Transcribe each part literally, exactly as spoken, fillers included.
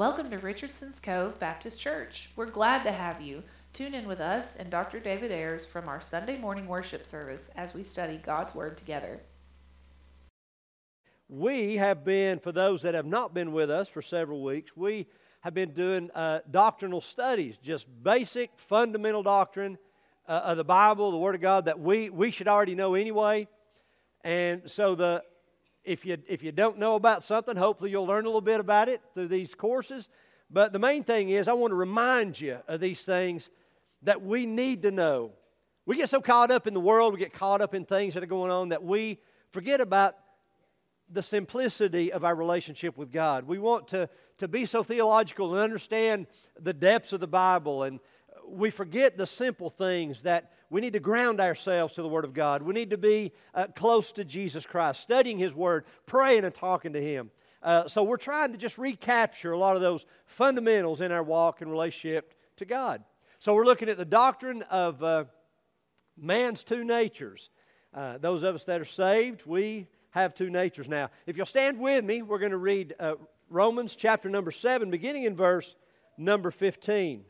Welcome to Richardson's Cove Baptist Church. We're glad to have you. Tune in with us and Doctor David Ayers from our Sunday morning worship service as we study God's Word together. We have been, for those that have not been with us for several weeks, we have been doing uh, doctrinal studies, just basic, fundamental doctrine uh, of the Bible, the Word of God, that we, we should already know anyway. And so the if you if you don't know about something, hopefully you'll learn a little bit about it through these courses. But the main thing is, I want to remind you of these things that we need to know. We get so caught up in the world, we get caught up in things that are going on that we forget about the simplicity of our relationship with God. We want to, to be so theological and understand the depths of the Bible, and we forget the simple things that we need to ground ourselves to the Word of God. We need to be uh, close to Jesus Christ, studying His Word, praying and talking to Him. Uh, so we're trying to just recapture a lot of those fundamentals in our walk and relationship to God. So we're looking at the doctrine of uh, man's two natures. Uh, those of us that are saved, we have two natures. Now, if you'll stand with me, we're going to read uh, Romans chapter number seven, beginning in verse number fifteen.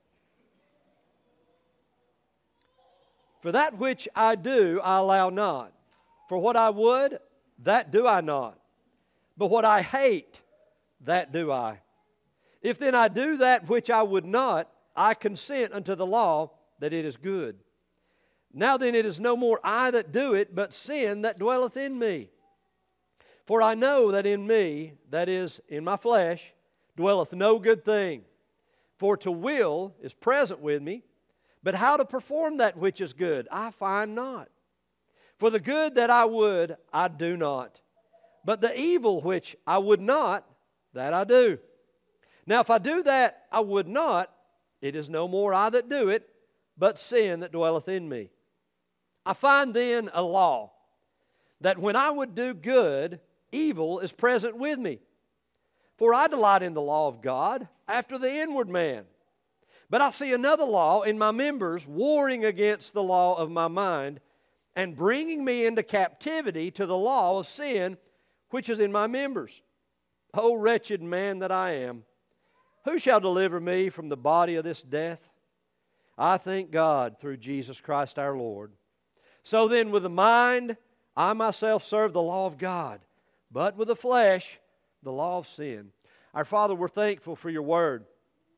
For that which I do, I allow not. For what I would, that do I not. But what I hate, that do I. If then I do that which I would not, I consent unto the law that it is good. Now then it is no more I that do it, but sin that dwelleth in me. For I know that in me, that is, in my flesh, dwelleth no good thing. For to will is present with me, but how to perform that which is good, I find not. For the good that I would, I do not. But the evil which I would not, that I do. Now if I do that I would not, it is no more I that do it, but sin that dwelleth in me. I find then a law, that when I would do good, evil is present with me. For I delight in the law of God after the inward man. But I see another law in my members, warring against the law of my mind, and bringing me into captivity to the law of sin, which is in my members. O wretched man that I am, who shall deliver me from the body of this death? I thank God through Jesus Christ our Lord. So then with the mind, I myself serve the law of God, but with the flesh, the law of sin. Our Father, we're thankful for your word.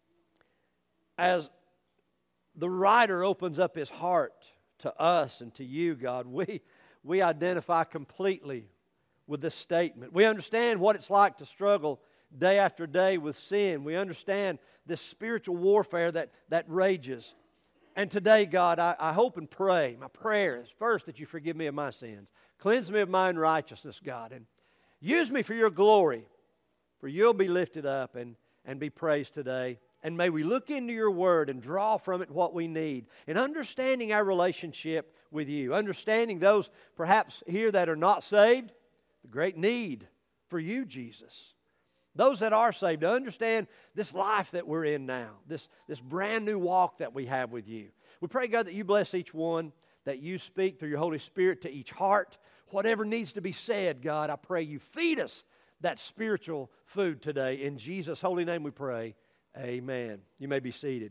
As the writer opens up his heart to us and to you, God, we, we identify completely with this statement. We understand what it's like to struggle day after day with sin. We understand this spiritual warfare that, that rages. And today, God, I, I hope and pray, my prayer is first that you forgive me of my sins. Cleanse me of my unrighteousness, God, and use me for your glory, for you'll be lifted up and, and be praised today. And may we look into your word and draw from it what we need in understanding our relationship with you, understanding those perhaps here that are not saved, the great need for you, Jesus. Those that are saved, to understand this life that we're in now, this, this brand new walk that we have with you. We pray, God, that you bless each one, that you speak through your Holy Spirit to each heart. Whatever needs to be said, God, I pray you feed us that spiritual food today. In Jesus' holy name we pray. Amen. You may be seated.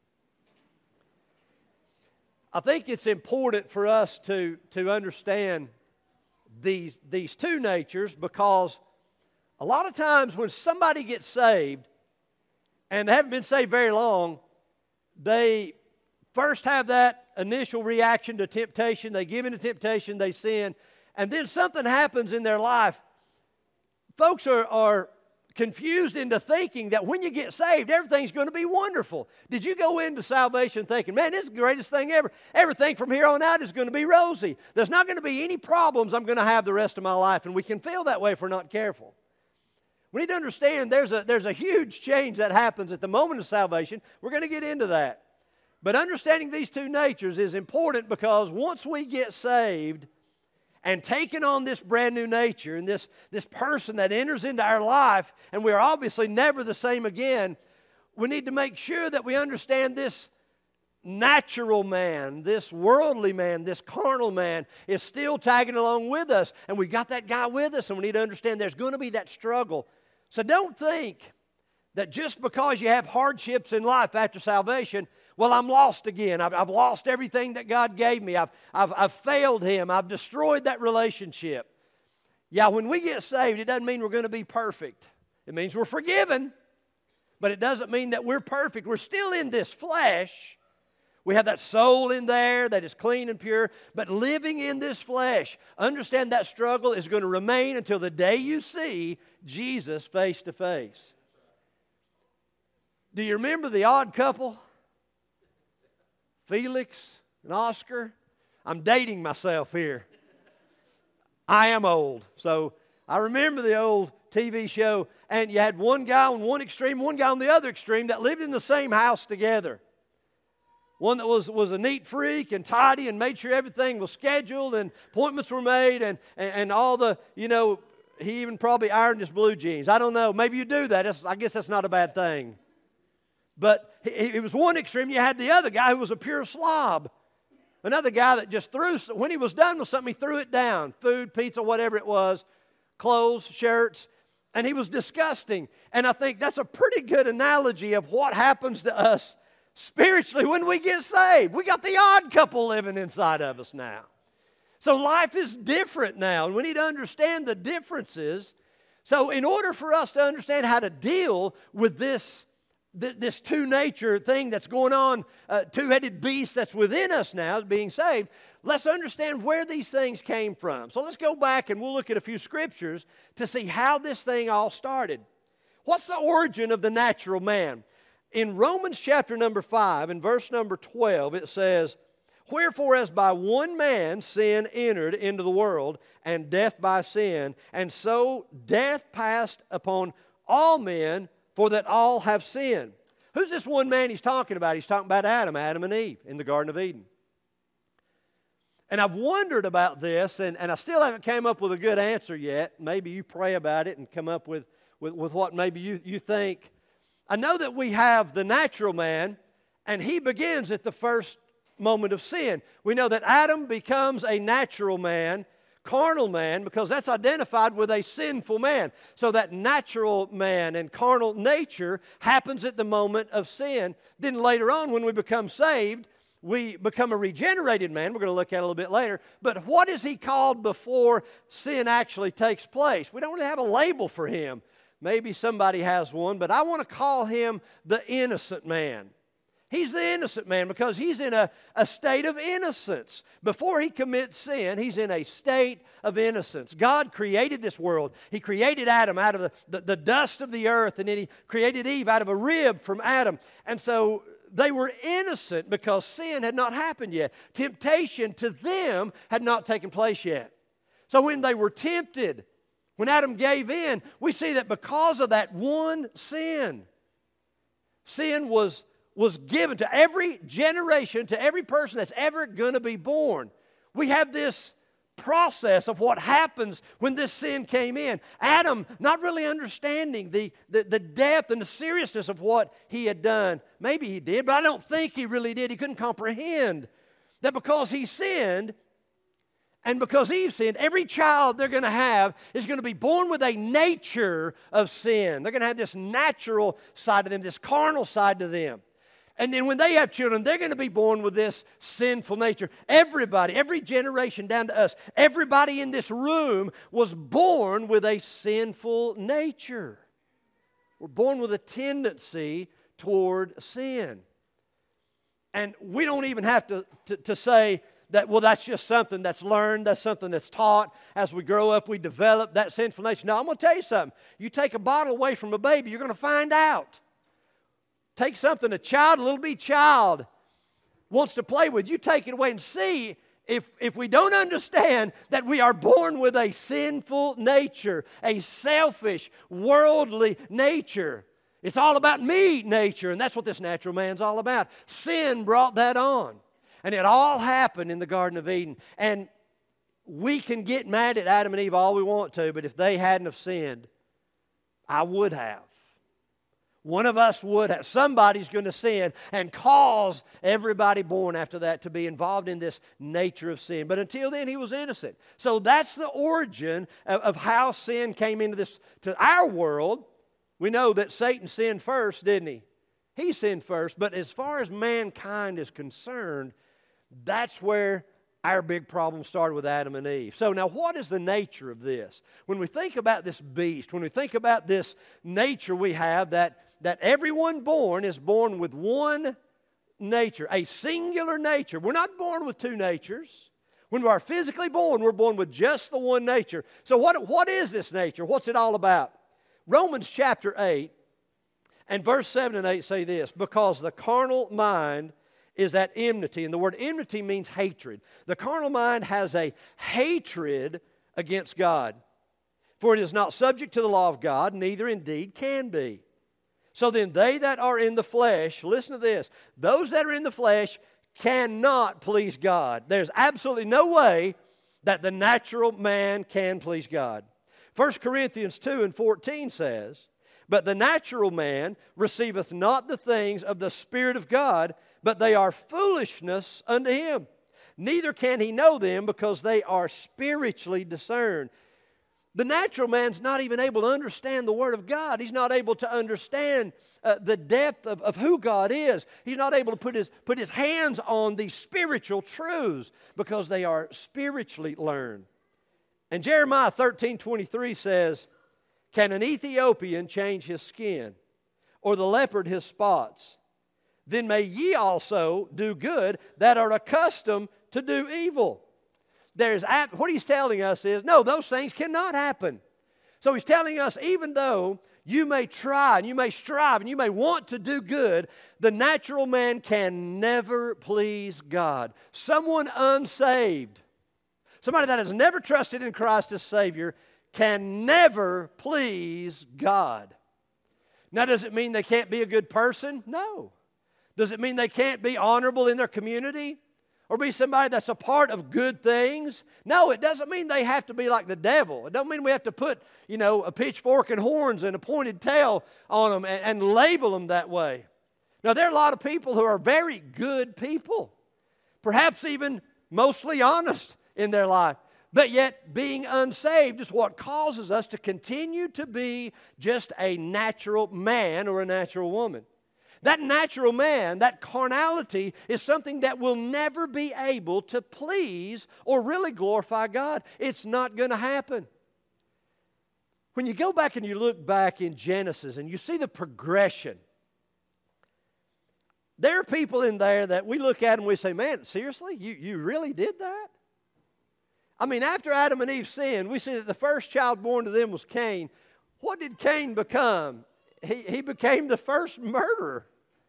I think it's important for us to, to understand these, these two natures, because a lot of times when somebody gets saved and they haven't been saved very long, they first have that initial reaction to temptation. They give in to temptation, they sin, and then something happens in their life. Folks are, are confused into thinking that when you get saved, everything's going to be wonderful. Did you go into salvation thinking, man, this is the greatest thing ever. Everything from here on out is going to be rosy. There's not going to be any problems I'm going to have the rest of my life. And we can feel that way if we're not careful. We need to understand there's a, there's a huge change that happens at the moment of salvation. We're going to get into that. But understanding these two natures is important, because once we get saved and taking on this brand new nature and this, this person that enters into our life, and we are obviously never the same again, we need to make sure that we understand this natural man, this worldly man, this carnal man is still tagging along with us, and we got that guy with us, and we need to understand there's going to be that struggle. So don't think that just because you have hardships in life after salvation, well, I'm lost again. I've, I've lost everything that God gave me. I've, I've, I've failed Him. I've destroyed that relationship. Yeah, when we get saved, it doesn't mean we're going to be perfect. It means we're forgiven, but it doesn't mean that we're perfect. We're still in this flesh. We have that soul in there that is clean and pure, but living in this flesh, understand that struggle is going to remain until the day you see Jesus face to face. Do you remember The Odd Couple? Felix and Oscar? I'm dating myself here. I am old, so I remember the old T V show, and you had one guy on one extreme, one guy on the other extreme that lived in the same house together. One that was, was a neat freak and tidy and made sure everything was scheduled and appointments were made and, and, and all the, you know, he even probably ironed his blue jeans. I don't know. Maybe you do that. That's, I guess that's not a bad thing. But it was one extreme. You had the other guy who was a pure slob. Another guy that just threw, when he was done with something, he threw it down. Food, pizza, whatever it was, clothes, shirts. And he was disgusting. And I think that's a pretty good analogy of what happens to us spiritually when we get saved. We got the odd couple living inside of us now. So life is different now, and we need to understand the differences. So in order for us to understand how to deal with this this two-nature thing that's going on, uh, two-headed beast that's within us now, being saved, let's understand where these things came from. So let's go back and we'll look at a few scriptures to see how this thing all started. What's the origin of the natural man? In Romans chapter number five, in verse number twelve, it says, "Wherefore as by one man sin entered into the world, and death by sin, and so death passed upon all men, for that all have sinned." Who's this one man he's talking about? He's talking about Adam, Adam and Eve in the Garden of Eden. And I've wondered about this, and, and I still haven't came up with a good answer yet. Maybe you pray about it and come up with, with, with what maybe you, you think. I know that we have the natural man, and he begins at the first moment of sin. We know that Adam becomes a natural man, carnal man, because that's identified with a sinful man. So that natural man and carnal nature happens at the moment of sin. Then later on, when we become saved, we become a regenerated man. We're going to look at it a little bit later. But what is he called before sin actually takes place? We don't really have a label for him. Maybe somebody has one, but I want to call him the innocent man. He's the innocent man because he's in a, a state of innocence. Before he commits sin, he's in a state of innocence. God created this world. He created Adam out of the, the, the dust of the earth, and then he created Eve out of a rib from Adam. And so they were innocent because sin had not happened yet. Temptation to them had not taken place yet. So when they were tempted, when Adam gave in, we see that because of that one sin, sin was was given to every generation, to every person that's ever going to be born. We have this process of what happens when this sin came in. Adam, not really understanding the, the, the depth and the seriousness of what he had done. Maybe he did, but I don't think he really did. He couldn't comprehend that because he sinned, and because Eve sinned, every child they're going to have is going to be born with a nature of sin. They're going to have this natural side to them, this carnal side to them. And then when they have children, they're going to be born with this sinful nature. Everybody, every generation down to us, everybody in this room was born with a sinful nature. We're born with a tendency toward sin. And we don't even have to, to, to say that, well, that's just something that's learned, that's something that's taught. As we grow up, we develop that sinful nature. Now, I'm going to tell you something. You take a bottle away from a baby, you're going to find out. Take something a child, a little bitty child wants to play with. You take it away and see if, if we don't understand that we are born with a sinful nature, a selfish, worldly nature. It's all about me nature, and that's what this natural man's all about. Sin brought that on. And it all happened in the Garden of Eden. And we can get mad at Adam and Eve all we want to, but if they hadn't have sinned, I would have. One of us would have. Somebody's going to sin and cause everybody born after that to be involved in this nature of sin. But until then, he was innocent. So that's the origin of, of how sin came into this to our world. We know that Satan sinned first, didn't he? He sinned first, but as far as mankind is concerned, that's where our big problem started with Adam and Eve. So now what is the nature of this? When we think about this beast, when we think about this nature we have, that, that everyone born is born with one nature, a singular nature. We're not born with two natures. When we are physically born, we're born with just the one nature. So what, what is this nature? What's it all about? Romans chapter eight and verse seven and eight say this, because the carnal mind is at enmity. And the word enmity means hatred. The carnal mind has a hatred against God. For it is not subject to the law of God, neither indeed can be. So then they that are in the flesh, listen to this, those that are in the flesh cannot please God. There's absolutely no way that the natural man can please God. First Corinthians two and fourteen says, but the natural man receiveth not the things of the Spirit of God, but they are foolishness unto him. Neither can he know them, because they are spiritually discerned. The natural man's not even able to understand the Word of God. He's not able to understand uh, the depth of, of who God is. He's not able to put his, put his hands on these spiritual truths, because they are spiritually learned. And Jeremiah thirteen twenty-three says, can an Ethiopian change his skin, or the leopard his spots? Then may ye also do good that are accustomed to do evil. There's, what he's telling us is, no, those things cannot happen. So he's telling us, even though you may try and you may strive and you may want to do good, the natural man can never please God. Someone unsaved, somebody that has never trusted in Christ as Savior, can never please God. Now, does it mean they can't be a good person? No. Does it mean they can't be honorable in their community? Or be somebody that's a part of good things? No, it doesn't mean they have to be like the devil. It doesn't mean we have to put, you know, a pitchfork and horns and a pointed tail on them and, and label them that way. Now, there are a lot of people who are very good people, perhaps even mostly honest in their life. But yet, being unsaved is what causes us to continue to be just a natural man or a natural woman. That natural man, that carnality, is something that will never be able to please or really glorify God. It's not going to happen. When you go back and you look back in Genesis and you see the progression, there are people in there that we look at and we say, man, seriously? You, you really did that? I mean, after Adam and Eve sinned, we see that the first child born to them was Cain. What did Cain become? He, he became the first murderer.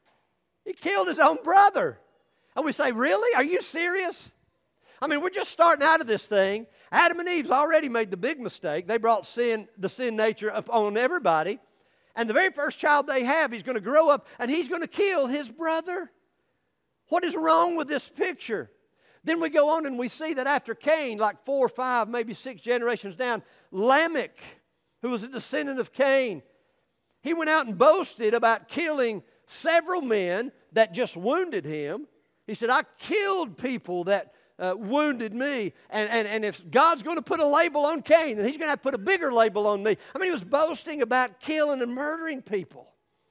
He killed his own brother. And we say, really? Are you serious? I mean, we're just starting out of this thing. Adam and Eve's already made the big mistake. They brought sin, the sin nature upon everybody. And the very first child they have, he's going to grow up and he's going to kill his brother. What is wrong with this picture? Then we go on and we see that after Cain, like four or five, maybe six generations down, Lamech, who was a descendant of Cain, he went out and boasted about killing several men that just wounded him. He said, I killed people that uh, wounded me. And, and, and if God's going to put a label on Cain, then he's going to have to put a bigger label on me. I mean, he was boasting about killing and murdering people.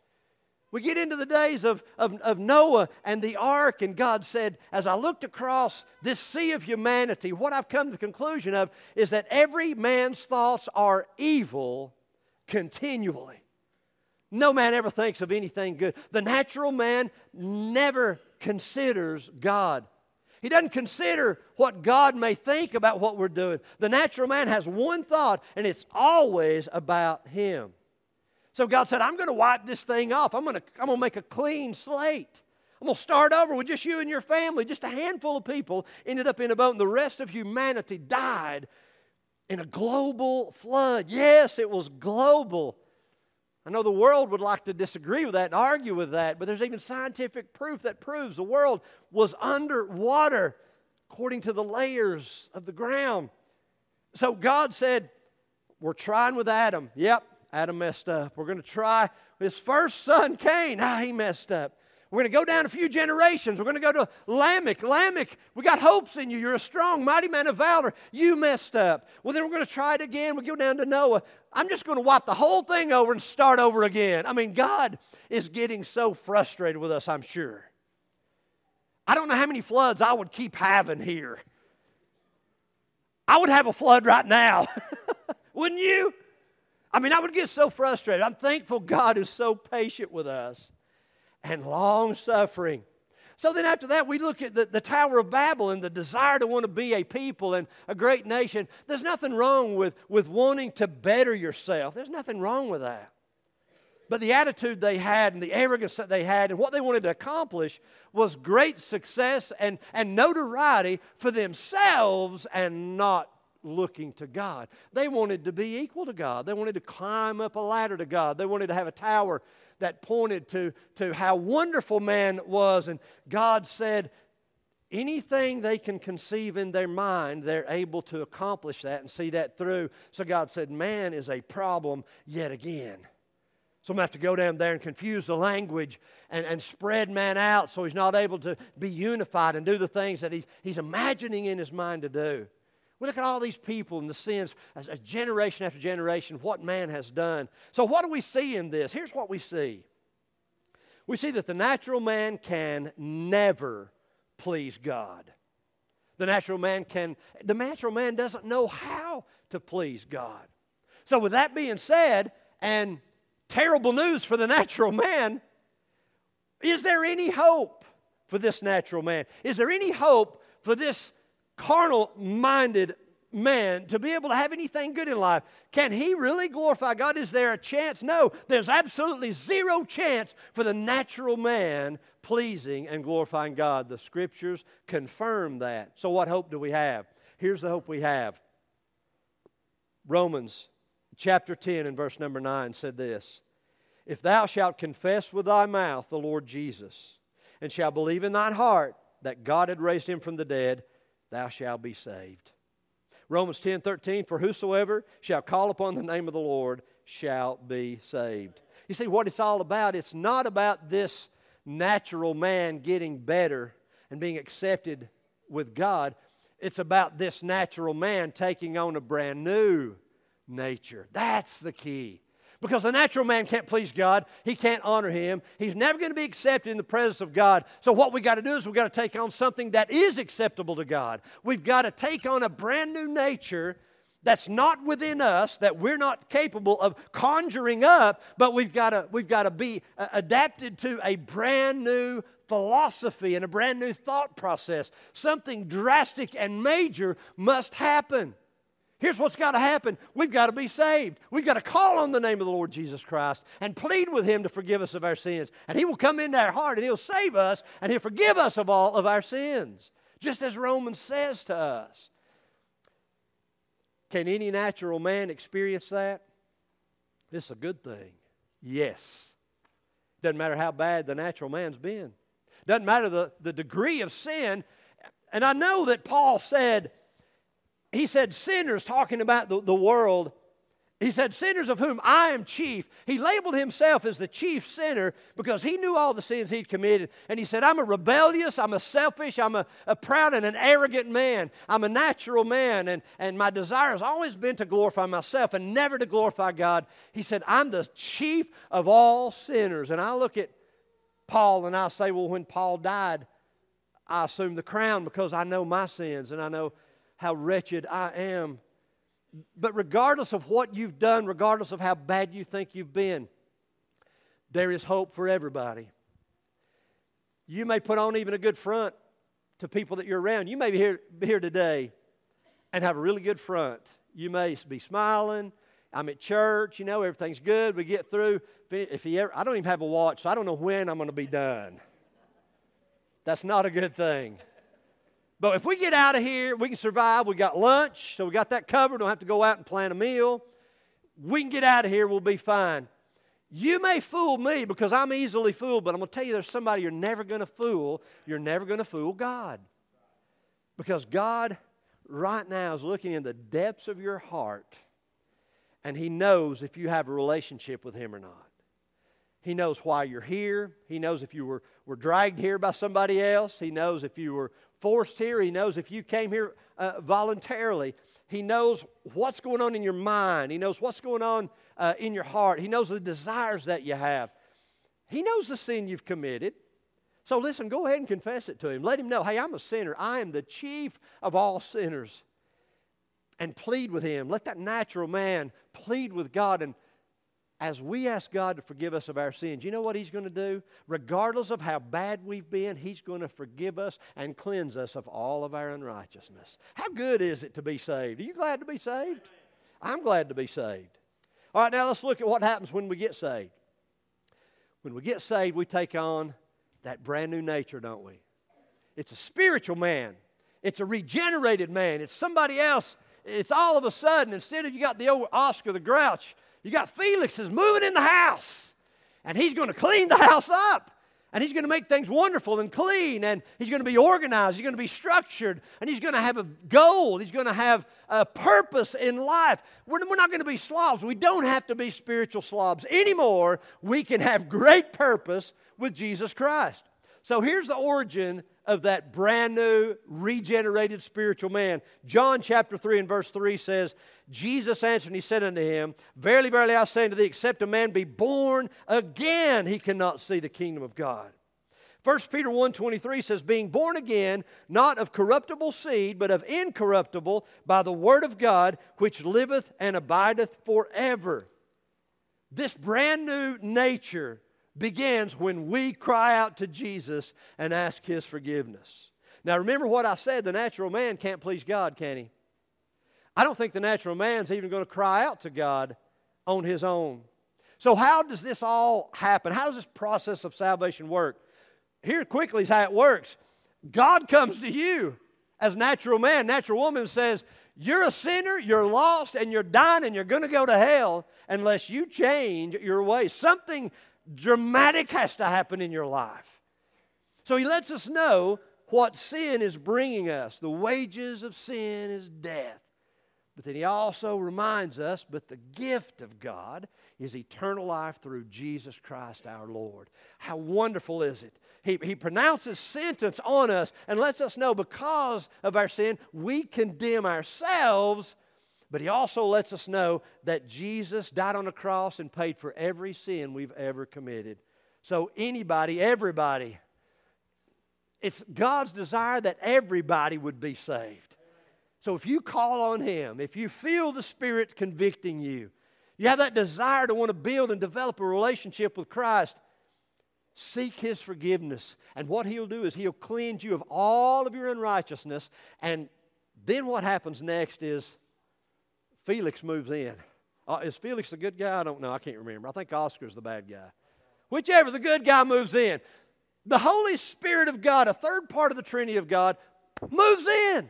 We get into the days of, of, of Noah and the ark, and God said, as I looked across this sea of humanity, what I've come to the conclusion of is that every man's thoughts are evil continually. No man ever thinks of anything good. The natural man never considers God. He doesn't consider what God may think about what we're doing. The natural man has one thought, and it's always about him. So God said, I'm going to wipe this thing off. I'm going to, I'm going to make a clean slate. I'm going to start over with just you and your family. Just a handful of people ended up in a boat, and the rest of humanity died in a global flood. Yes, it was global. I know the world would like to disagree with that and argue with that, but there's even scientific proof that proves the world was underwater according to the layers of the ground. So God said, we're trying with Adam. Yep, Adam messed up. We're going to try his first son, Cain. Ah, he messed up. We're going to go down a few generations. We're going to go to Lamech. Lamech, we got hopes in you. You're a strong, mighty man of valor. You messed up. Well, then we're going to try it again. We go down to Noah. I'm just going to wipe the whole thing over and start over again. I mean, God is getting so frustrated with us, I'm sure. I don't know how many floods I would keep having here. I would have a flood right now. Wouldn't you? I mean, I would get so frustrated. I'm thankful God is so patient with us and long-suffering. So then after that, we look at the, the Tower of Babel and the desire to want to be a people and a great nation. There's nothing wrong with, with wanting to better yourself. There's nothing wrong with that. But the attitude they had and the arrogance that they had and what they wanted to accomplish was great success and, and notoriety for themselves and not looking to God. They wanted to be equal to God. They wanted to climb up a ladder to God. They wanted to have a tower that pointed to, to how wonderful man was. And God said, anything they can conceive in their mind, they're able to accomplish that and see that through. So God said, man is a problem yet again. So I'm going to have to go down there and confuse the language and, and spread man out so he's not able to be unified and do the things that he's, he's imagining in his mind to do. We look at all these people and the sins as, as generation after generation, what man has done. So what do we see in this? Here's what we see. We see that the natural man can never please God. The natural man can, the natural man doesn't know how to please God. So with that being said, and terrible news for the natural man, is there any hope for this natural man? Is there any hope for this carnal-minded man to be able to have anything good in life? Can he really glorify God? Is there a chance? No, there's absolutely zero chance for the natural man pleasing and glorifying God. The Scriptures confirm that. So what hope do we have? Here's the hope we have. Romans chapter ten and verse number nine said this, if thou shalt confess with thy mouth the Lord Jesus, and shalt believe in thine heart that God had raised him from the dead, thou shalt be saved. Romans ten thirteen, for whosoever shall call upon the name of the Lord shall be saved. You see what it's all about? It's not about this natural man getting better and being accepted with God. It's about this natural man taking on a brand new nature. That's the key. Because the natural man can't please God. He can't honor Him. He's never going to be accepted in the presence of God. So what we've got to do is we've got to take on something that is acceptable to God. We've got to take on a brand new nature that's not within us, that we're not capable of conjuring up, but we've got to, we've got to be uh, adapted to a brand new philosophy and a brand new thought process. Something drastic and major must happen. Here's what's got to happen. We've got to be saved. We've got to call on the name of the Lord Jesus Christ and plead with Him to forgive us of our sins. And He will come into our heart and He'll save us and He'll forgive us of all of our sins. Just as Romans says to us. Can any natural man experience that? It's a good thing. Yes. Doesn't matter how bad the natural man's been. Doesn't matter the, the degree of sin. And I know that Paul said, He said sinners, talking about the, the world, he said sinners of whom I am chief. He labeled himself as the chief sinner because he knew all the sins he'd committed. And he said, I'm a rebellious, I'm a selfish, I'm a, a proud and an arrogant man. I'm a natural man, and, and my desire has always been to glorify myself and never to glorify God. He said, I'm the chief of all sinners. And I look at Paul and I say, well, when Paul died, I assumed the crown because I know my sins and I know how wretched I am. But regardless of what you've done, regardless of how bad you think you've been, there is hope for everybody. You may put on even a good front to people that you're around. You may be here, be here today and have a really good front. You may be smiling. I'm at church, you know, everything's good. We get through. If he ever, I don't even have a watch, so I don't know when I'm going to be done. That's not a good thing. But if we get out of here, we can survive. We got lunch, so we got that covered. Don't have to go out and plan a meal. We can get out of here. We'll be fine. You may fool me because I'm easily fooled, but I'm going to tell you there's somebody you're never going to fool. You're never going to fool God. Because God right now is looking in the depths of your heart, and He knows if you have a relationship with Him or not. He knows why you're here. He knows if you were, were dragged here by somebody else. He knows if you were forced here. He knows if you came here uh, voluntarily. He knows what's going on in your mind. He knows what's going on uh, in your heart. He knows the desires that you have. He knows the sin you've committed. So listen, go ahead and confess it to Him. Let Him know, hey, I'm a sinner. I am the chief of all sinners. And plead with Him. Let that natural man plead with God. And as we ask God to forgive us of our sins, you know what He's going to do? Regardless of how bad we've been, He's going to forgive us and cleanse us of all of our unrighteousness. How good is it to be saved? Are you glad to be saved? I'm glad to be saved. All right, now let's look at what happens when we get saved. When we get saved, we take on that brand new nature, don't we? It's a spiritual man. It's a regenerated man. It's somebody else. It's all of a sudden, instead of you got the old Oscar the Grouch, you got Felix is moving in the house. And he's going to clean the house up. And he's going to make things wonderful and clean. And he's going to be organized. He's going to be structured. And he's going to have a goal. He's going to have a purpose in life. We're, we're not going to be slobs. We don't have to be spiritual slobs anymore. We can have great purpose with Jesus Christ. So here's the origin of that brand new, regenerated spiritual man. John chapter three and verse three says, Jesus answered and He said unto him, Verily, verily, I say unto thee, except a man be born again, he cannot see the kingdom of God. First Peter one twenty-three says, Being born again, not of corruptible seed, but of incorruptible, by the word of God, which liveth and abideth forever. This brand new nature begins when we cry out to Jesus and ask His forgiveness. Now remember what I said, the natural man can't please God, can he? I don't think the natural man's even going to cry out to God on his own. So how does this all happen? How does this process of salvation work? Here quickly is how it works. God comes to you as natural man, natural woman, and says, you're a sinner, you're lost, and you're dying, and you're going to go to hell unless you change your ways. Something dramatic has to happen in your life. So He lets us know what sin is bringing us. The wages of sin is death. But then He also reminds us, but the gift of God is eternal life through Jesus Christ our Lord. How wonderful is it? He, he pronounces sentence on us and lets us know because of our sin, we condemn ourselves. But He also lets us know that Jesus died on the cross and paid for every sin we've ever committed. So anybody, everybody, it's God's desire that everybody would be saved. So if you call on Him, if you feel the Spirit convicting you, you have that desire to want to build and develop a relationship with Christ, seek His forgiveness. And what He'll do is He'll cleanse you of all of your unrighteousness. And then what happens next is Felix moves in. Uh, is Felix the good guy? I don't know. I can't remember. I think Oscar's the bad guy. Whichever, the good guy moves in. The Holy Spirit of God, a third part of the Trinity of God, moves in.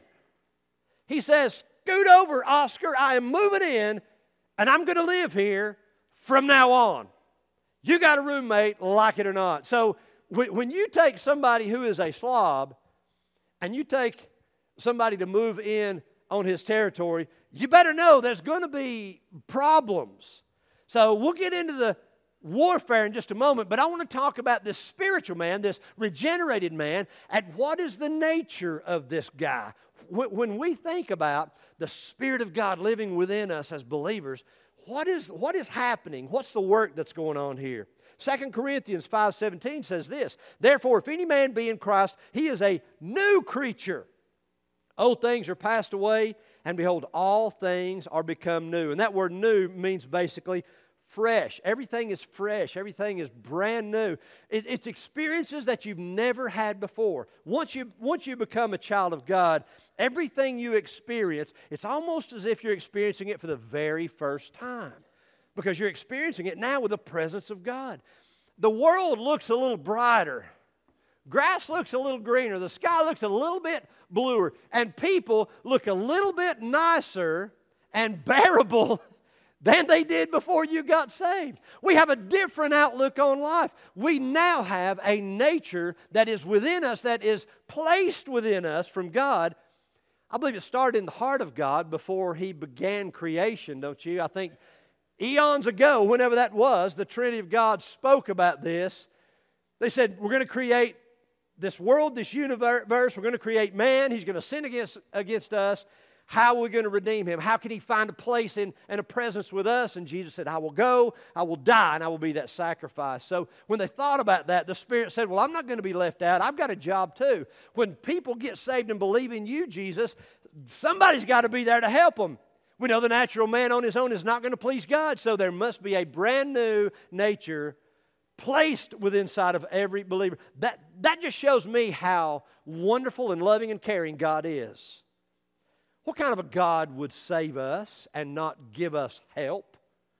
He says, scoot over, Oscar. I am moving in, and I'm going to live here from now on. You got a roommate, like it or not. So when you take somebody who is a slob, and you take somebody to move in on his territory, you better know there's going to be problems. So we'll get into the warfare in just a moment, but I want to talk about this spiritual man, this regenerated man, and what is the nature of this guy. When we think about the Spirit of God living within us as believers, what is, what is happening? What's the work that's going on here? Second Corinthians five seventeen says this, Therefore, if any man be in Christ, he is a new creature. Old things are passed away, and behold, all things are become new. And that word new means basically fresh. Everything is fresh. Everything is brand new. It, it's experiences that you've never had before. Once you, once you become a child of God, everything you experience, it's almost as if you're experiencing it for the very first time. Because you're experiencing it now with the presence of God. The world looks a little brighter. Grass looks a little greener. The sky looks a little bit bluer. And people look a little bit nicer and bearable than they did before you got saved. We have a different outlook on life. We now have a nature that is within us, that is placed within us from God. I believe it started in the heart of God before He began creation, don't you? I think eons ago, whenever that was, the Trinity of God spoke about this. They said, we're going to create this world, this universe. We're going to create man. He's going to sin against, against us. How are we going to redeem him? How can he find a place in, and a presence with us? And Jesus said, I will go, I will die, and I will be that sacrifice. So when they thought about that, the Spirit said, well, I'm not going to be left out. I've got a job too. When people get saved and believe in you, Jesus, somebody's got to be there to help them. We know the natural man on his own is not going to please God, so there must be a brand new nature placed within inside of every believer. That, that just shows me how wonderful and loving and caring God is. What kind of a God would save us and not give us help?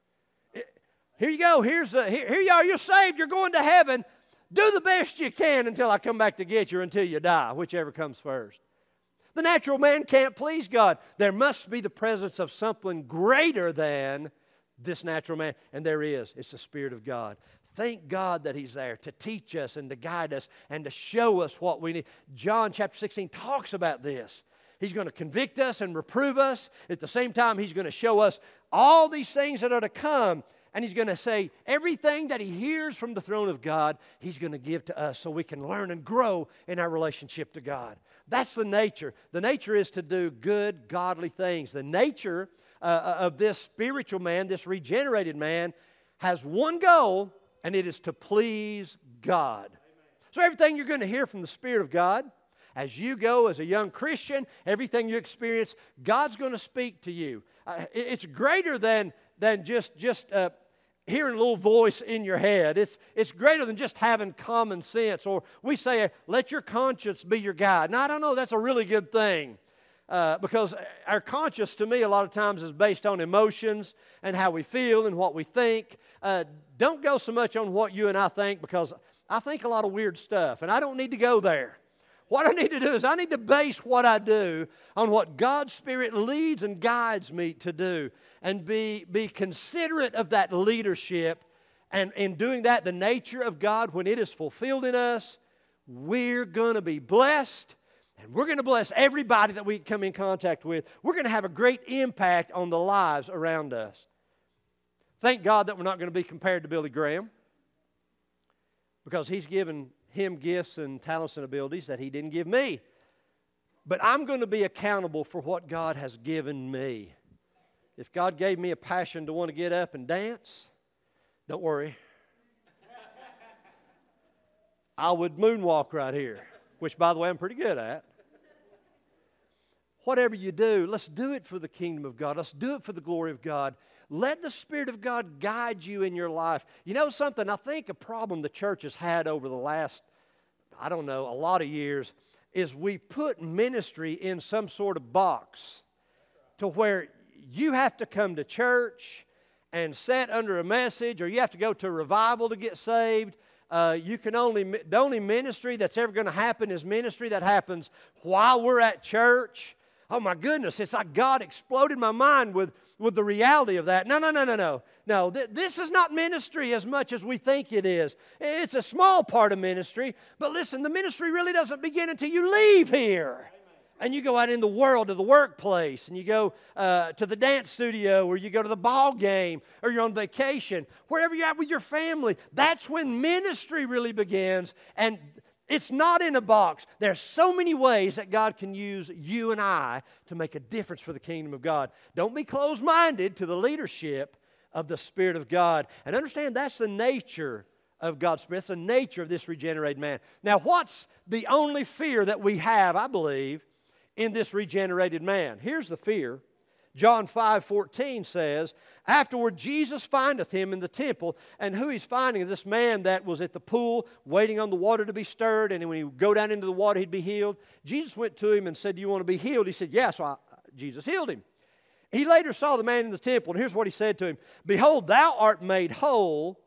Here you go. Here's a, here, here you are. You're saved. You're going to heaven. Do the best you can until I come back to get you, until you die, whichever comes first. The natural man can't please God. There must be the presence of something greater than this natural man. And there is. It's the Spirit of God. Thank God that He's there to teach us and to guide us and to show us what we need. John chapter sixteen talks about this. He's going to convict us and reprove us. At the same time, He's going to show us all these things that are to come. And He's going to say everything that He hears from the throne of God, He's going to give to us so we can learn and grow in our relationship to God. That's the nature. The nature is to do good, godly things. The nature uh, of this spiritual man, this regenerated man, has one goal, and it is to please God. Amen. So everything you're going to hear from the Spirit of God, as you go as a young Christian, everything you experience, God's going to speak to you. Uh, it's greater than, than just, just uh, hearing a little voice in your head. It's, it's greater than just having common sense. Or we say, let your conscience be your guide. Now, I don't know, that's a really good thing. Uh, because our conscience, to me, a lot of times is based on emotions and how we feel and what we think. Uh, don't go so much on what you and I think, because I think a lot of weird stuff, and I don't need to go there. What I need to do is I need to base what I do on what God's Spirit leads and guides me to do, and be, be considerate of that leadership. And in doing that, the nature of God, when it is fulfilled in us, we're going to be blessed, and we're going to bless everybody that we come in contact with. We're going to have a great impact on the lives around us. Thank God that we're not going to be compared to Billy Graham, because he's given him gifts and talents and abilities that he didn't give me. But I'm going to be accountable for what God has given me. If God gave me a passion to want to get up and dance, don't worry. I would moonwalk right here, which, by the way, I'm pretty good at. Whatever you do, let's do it for the kingdom of God. Let's do it for the glory of God. Let the Spirit of God guide you in your life. You know something? I think a problem the church has had over the last, I don't know, a lot of years is we put ministry in some sort of box to where you have to come to church and sit under a message, or you have to go to a revival to get saved. Uh, you can only, the only ministry that's ever going to happen is ministry that happens while we're at church. Oh my goodness, it's like God exploded my mind with with the reality of that. No, no, no, no, no. No, th- this is not ministry as much as we think it is. It's a small part of ministry, but listen, the ministry really doesn't begin until you leave here. Amen. And you go out in the world to the workplace, and you go uh, to the dance studio, or you go to the ball game, or you're on vacation, wherever you're at with your family. That's when ministry really begins, and it's not in a box. There's so many ways that God can use you and I to make a difference for the kingdom of God. Don't be closed-minded to the leadership of the Spirit of God. And understand that's the nature of God's Spirit. That's the nature of this regenerated man. Now, what's the only fear that we have, I believe, in this regenerated man? Here's the fear. John five fourteen says, afterward Jesus findeth him in the temple. And who he's finding is this man that was at the pool waiting on the water to be stirred, and when he would go down into the water he'd be healed. Jesus went to him and said, do you want to be healed? He said, yes. Yeah. So I, Jesus healed him. He later saw the man in the temple, and here's what he said to him. Behold, thou art made whole,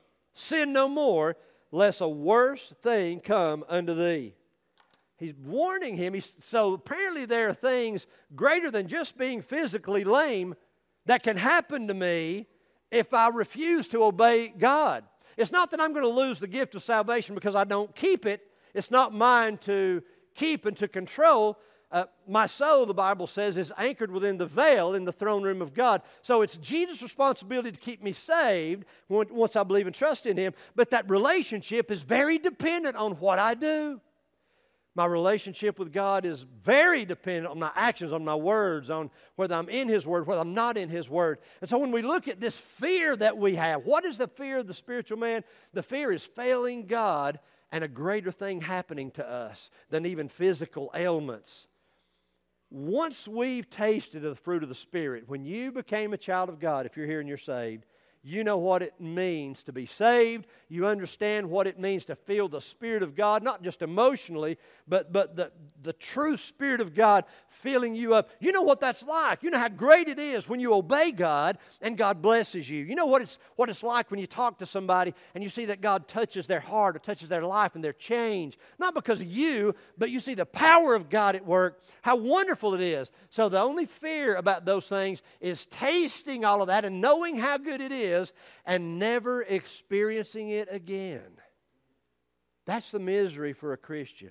sin no more, lest a worse thing come unto thee. He's warning him. He's, so apparently there are things greater than just being physically lame that can happen to me if I refuse to obey God. It's not that I'm going to lose the gift of salvation because I don't keep it. It's not mine to keep and to control. Uh, my soul, the Bible says, is anchored within the veil in the throne room of God. So it's Jesus' responsibility to keep me saved once I believe and trust in Him. But that relationship is very dependent on what I do. My relationship with God is very dependent on my actions, on my words, on whether I'm in His Word, whether I'm not in His Word. And so when we look at this fear that we have, what is the fear of the spiritual man? The fear is failing God and a greater thing happening to us than even physical ailments. Once we've tasted of the fruit of the Spirit, when you became a child of God, if you're here and you're saved, you know what it means to be saved. You understand what it means to feel the Spirit of God, not just emotionally, but, but the, the true Spirit of God filling you up. You know what that's like. You know how great it is when you obey God and God blesses you. You know what it's, what it's like when you talk to somebody and you see that God touches their heart or touches their life and they're changed. Not because of you, but you see the power of God at work. How wonderful it is. So the only fear about those things is tasting all of that and knowing how good it is and never experiencing it again. That's the misery for a Christian.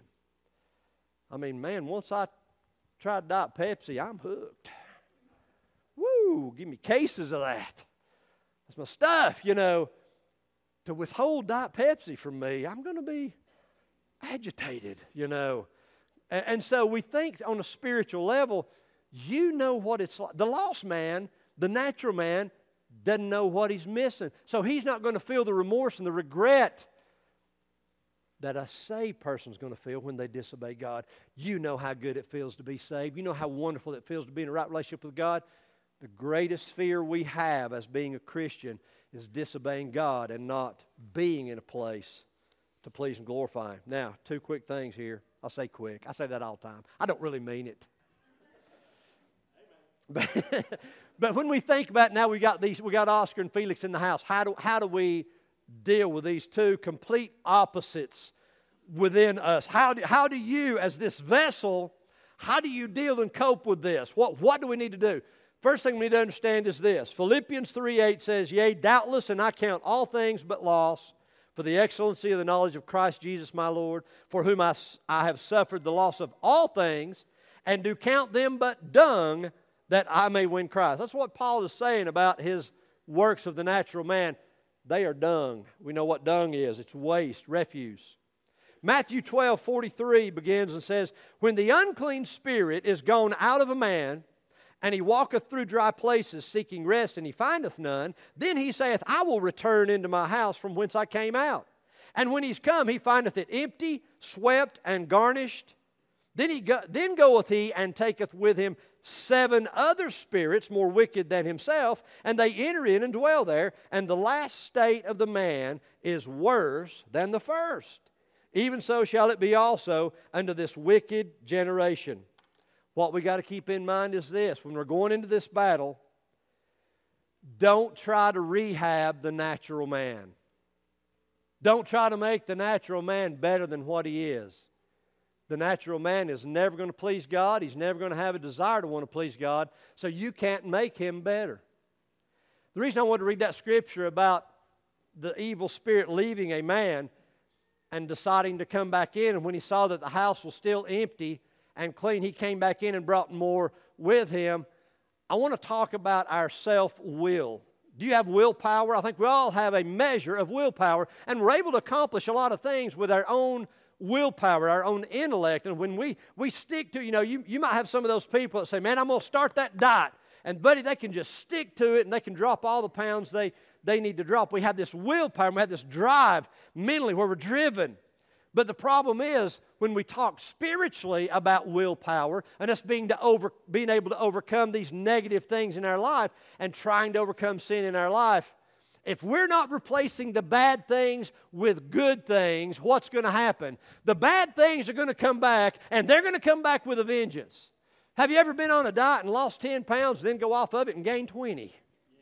I mean, man, once I tried Diet Pepsi, I'm hooked. Woo, give me cases of that. That's my stuff, you know. To withhold Diet Pepsi from me, I'm going to be agitated, you know. And, and so we think on a spiritual level, you know what it's like. The lost man, the natural man, doesn't know what he's missing. So he's not going to feel the remorse and the regret that a saved person's going to feel when they disobey God. You know how good it feels to be saved. You know how wonderful it feels to be in a right relationship with God. The greatest fear we have as being a Christian is disobeying God and not being in a place to please and glorify Him. Now, two quick things here. I'll say quick. I say that all the time. I don't really mean it. But, but when we think about now we got these, we got Oscar and Felix in the house. How do how do we deal with these two complete opposites within us? How do, how do you, as this vessel, how do you deal and cope with this? What what do we need to do? First thing we need to understand is this. Philippians three eight says, "Yea, doubtless, and I count all things but loss for the excellency of the knowledge of Christ Jesus my Lord, for whom I, I have suffered the loss of all things, and do count them but dung, that I may win Christ." That's what Paul is saying about his works of the natural man. They are dung. We know what dung is. It's waste, refuse. Matthew twelve forty-three begins and says, "When the unclean spirit is gone out of a man, and he walketh through dry places, seeking rest, and he findeth none, then he saith, I will return into my house from whence I came out. And when he's come, he findeth it empty, swept, and garnished. Then he go, then goeth he and taketh with him seven other spirits more wicked than himself, and they enter in and dwell there. And the last state of the man is worse than the first. Even so shall it be also unto this wicked generation." What we got to keep in mind is this. When we're going into this battle, don't try to rehab the natural man. Don't try to make the natural man better than what he is. The natural man is never going to please God. He's never going to have a desire to want to please God. So you can't make him better. The reason I wanted to read that scripture about the evil spirit leaving a man and deciding to come back in, and when he saw that the house was still empty and clean, he came back in and brought more with him. I want to talk about our self-will. Do you have willpower? I think we all have a measure of willpower, and we're able to accomplish a lot of things with our own willpower, our own intellect. And when we, we stick to, you know, you, you might have some of those people that say, man, I'm going to start that diet. And buddy, they can just stick to it and they can drop all the pounds they, they need to drop. We have this willpower, we have this drive mentally where we're driven. But the problem is when we talk spiritually about willpower and us being, to over, being able to overcome these negative things in our life and trying to overcome sin in our life, if we're not replacing the bad things with good things, what's going to happen? The bad things are going to come back, and they're going to come back with a vengeance. Have you ever been on a diet and lost ten pounds and then go off of it and gain twenty?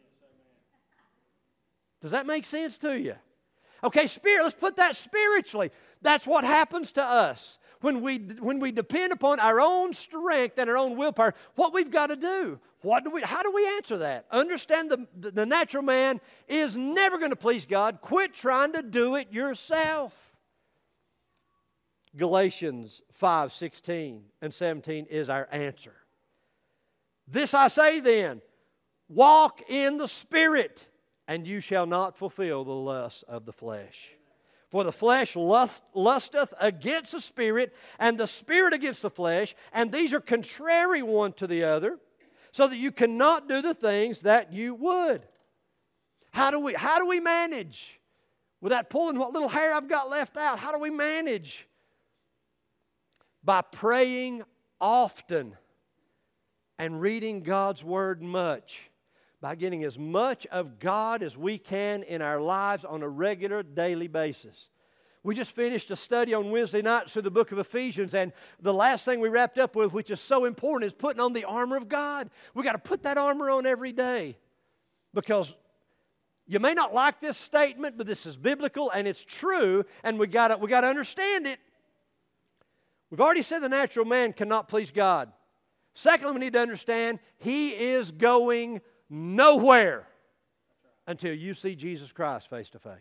Does that make sense to you? Okay, spirit, let's put that spiritually. That's what happens to us. When we, when we depend upon our own strength and our own willpower, what we've got to do, what do we, how do we answer that? Understand the, the, the natural man is never going to please God. Quit trying to do it yourself. Galatians five sixteen and seventeen is our answer. This I say then, walk in the Spirit, and you shall not fulfill the lusts of the flesh. For the flesh lust, lusteth against the Spirit, and the Spirit against the flesh, and these are contrary one to the other, so that you cannot do the things that you would. How do we, how do we manage? Without pulling what little hair I've got left out, how do we manage? By praying often and reading God's Word much. By getting as much of God as we can in our lives on a regular, daily basis. We just finished a study on Wednesday nights through the book of Ephesians, and the last thing we wrapped up with, which is so important, is putting on the armor of God. We've got to put that armor on every day. Because you may not like this statement, but this is biblical and it's true, and we got to, we got to understand it. We've already said the natural man cannot please God. Secondly, we need to understand he is going nowhere until you see Jesus Christ face to face.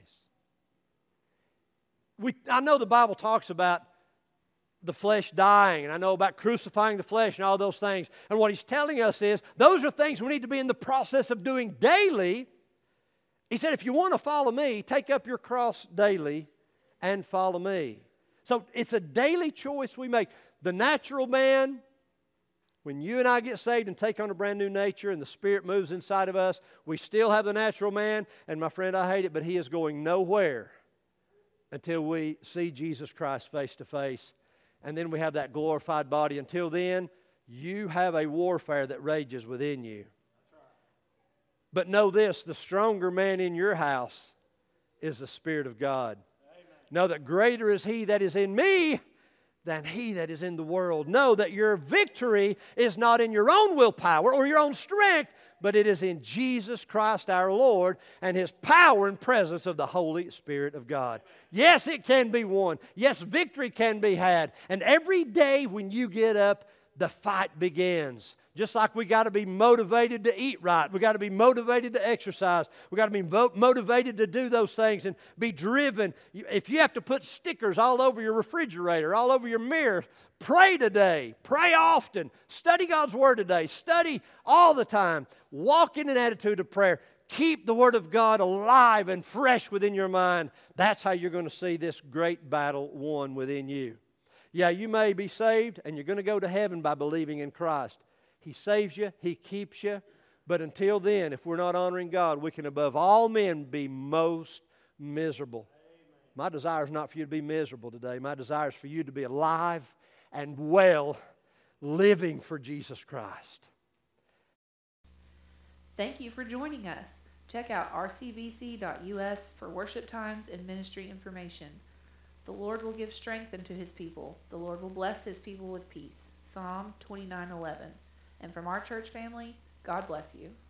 We, I know the Bible talks about the flesh dying, and I know about crucifying the flesh and all those things. And what he's telling us is those are things we need to be in the process of doing daily. He said, if you want to follow me, take up your cross daily and follow me. So it's a daily choice we make. The natural man, when you and I get saved and take on a brand new nature and the Spirit moves inside of us, we still have the natural man. And my friend, I hate it, but he is going nowhere until we see Jesus Christ face to face. And then we have that glorified body. Until then, you have a warfare that rages within you. But know this, the stronger man in your house is the Spirit of God. Amen. Know that greater is He that is in me than he that is in the world. Know that your victory is not in your own willpower or your own strength, but it is in Jesus Christ our Lord and His power and presence of the Holy Spirit of God. Yes, it can be won. Yes, victory can be had. And every day when you get up, the fight begins. Just like we got to be motivated to eat right. We got to be motivated to exercise. We got to be vo- motivated to do those things and be driven. If you have to put stickers all over your refrigerator, all over your mirror, pray today. Pray often. Study God's Word today. Study all the time. Walk in an attitude of prayer. Keep the Word of God alive and fresh within your mind. That's how you're going to see this great battle won within you. Yeah, you may be saved and you're going to go to heaven by believing in Christ. He saves you, He keeps you. But until then, if we're not honoring God, we can above all men be most miserable. Amen. My desire is not for you to be miserable today. My desire is for you to be alive and well, living for Jesus Christ. Thank you for joining us. Check out r c v c dot u s for worship times and ministry information. The Lord will give strength unto His people. The Lord will bless His people with peace. Psalm twenty-nine eleven. And from our church family, God bless you.